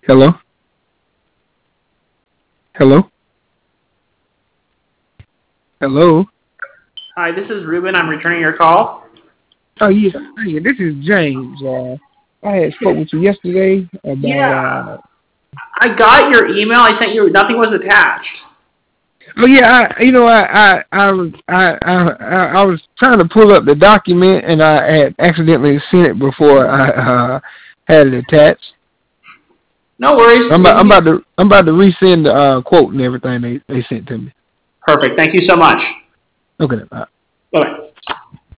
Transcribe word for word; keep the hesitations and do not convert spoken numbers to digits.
Hello? Hello? Hello? Hi, this is Ruben. I'm returning your call. Oh, yeah. Yeah, this is James. Uh, I had spoke with you yesterday about, Yeah, uh, I got your email. I sent you. Nothing was attached. oh, yeah, I, you know, I, I, I was, I, I, I was trying to pull up the document and I had accidentally seen it before I, uh, had it attached. No worries. I'm We about, can I'm get about to, I'm about to resend the, uh, quote and everything they, they sent to me. perfect. Thank you so much. Okay. Uh, Bye bye.